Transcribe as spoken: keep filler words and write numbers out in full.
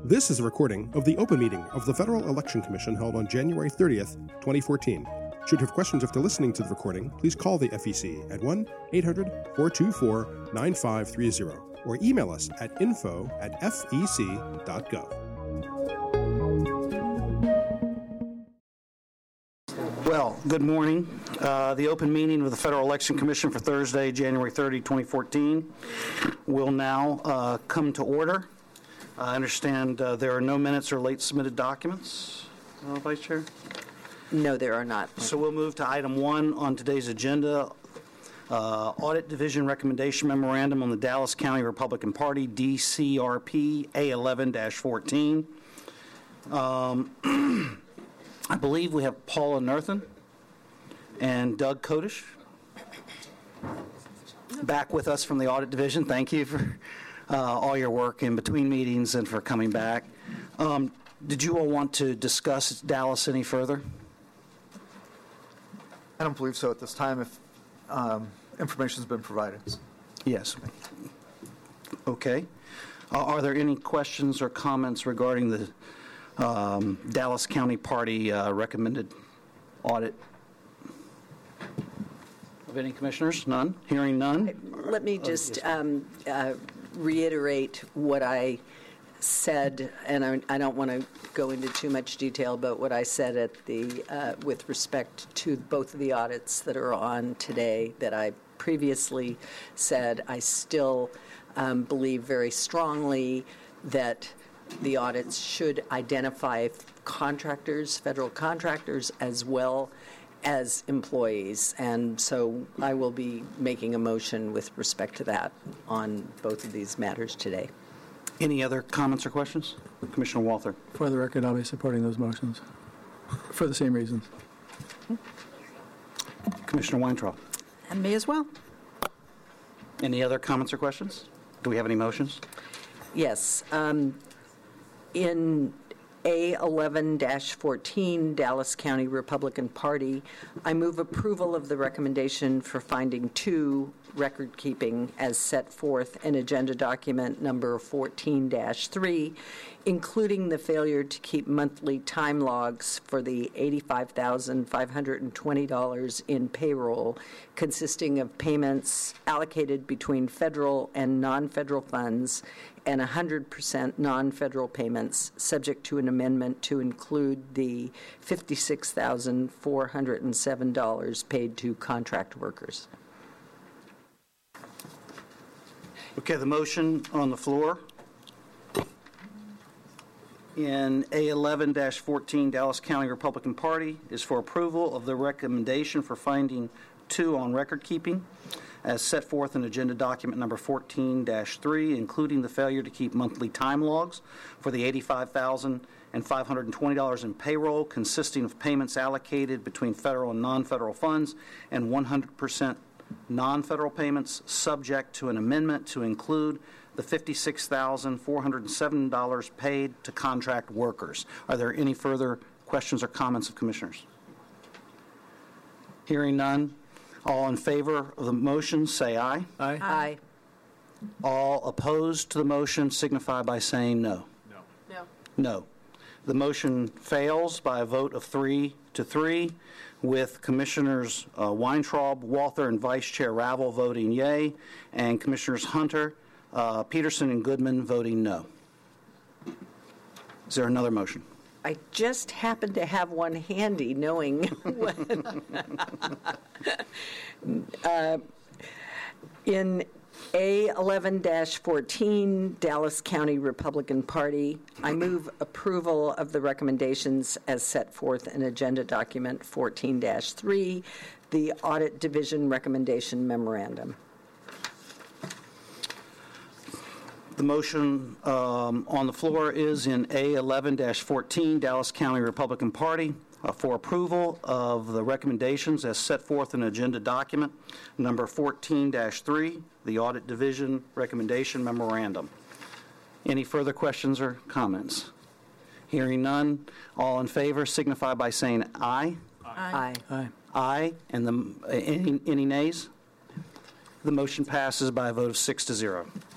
This is a recording of the open meeting of the Federal Election Commission held on January thirtieth, twenty fourteen. Should you have questions after listening to the recording, please call the F E C at one eight hundred four two four nine five three zero or email us at info at f e c dot gov. Well, good morning. Uh, the open meeting of the Federal Election Commission for Thursday, January thirtieth, twenty fourteen will now uh, come to order. I understand uh, there are no minutes or late submitted documents, uh, Vice Chair? No, there are not. So we'll move to item one on today's agenda, uh, Audit Division Recommendation Memorandum on the Dallas County Republican Party, D C R P A eleven dash fourteen. Um, I believe we have Paula Nerthen and Doug Kodish back with us from the Audit Division. Thank you for uh, all your work in between meetings and for coming back. Um, did you all want to discuss Dallas any further? I don't believe so at this time if um, information has been provided. Yes. Okay. Uh, are there any questions or comments regarding the um, Dallas County Party uh, recommended audit? Of any commissioners? None? Hearing none? Let me just um, uh, reiterate what I said, and I, I don't want to go into too much detail, but what I said at the uh, with respect to both of the audits that are on today that I previously said, I still um, believe very strongly that the audits should identify contractors, federal contractors, as well as employees, and so I will be making a motion with respect to that on both of these matters today. Any other comments or questions? Commissioner Walther. For the record, I'll be supporting those motions for the same reasons. Commissioner Weintraub. And me as well. Any other comments or questions? Do we have any motions? Yes. Um, in A eleven dash fourteen, Dallas County Republican Party, I move approval of the recommendation for finding two record keeping as set forth in agenda document number fourteen dash three, including the failure to keep monthly time logs for the eighty-five thousand five hundred twenty dollars in payroll, consisting of payments allocated between federal and non-federal funds and one hundred percent non-federal payments, subject to an amendment to include the fifty-six thousand four hundred seven dollars paid to contract workers. Okay, the motion on the floor in A eleven dash fourteen Dallas County Republican Party is for approval of the recommendation for finding two on record keeping as set forth in agenda document number fourteen dash three, including the failure to keep monthly time logs for the eighty-five thousand five hundred twenty dollars in payroll, consisting of payments allocated between federal and non-federal funds and one hundred percent non-federal payments, subject to an amendment to include the fifty-six thousand four hundred seven dollars paid to contract workers. Are there any further questions or comments of commissioners? Hearing none, all in favor of the motion say aye. Aye. Aye. All opposed to the motion signify by saying no. No. No. The motion fails by a vote of three to three, with Commissioners uh, Weintraub, Walther, and Vice Chair Ravel voting yay, and Commissioners Hunter, uh, Peterson, and Goodman voting no. Is there another motion? I just happen to have one handy, knowing when. uh, in A eleven dash fourteen, Dallas County Republican Party, I move approval of the recommendations as set forth in agenda document fourteen dash three, the Audit Division Recommendation Memorandum. The motion um, on the floor is in A eleven dash fourteen, Dallas County Republican Party, uh, for approval of the recommendations as set forth in agenda document number fourteen dash three, the Audit Division Recommendation Memorandum. Any further questions or comments? Hearing none, all in favor signify by saying aye. Aye. Aye. Aye. And the, any, any nays? The motion passes by a vote of six to zero.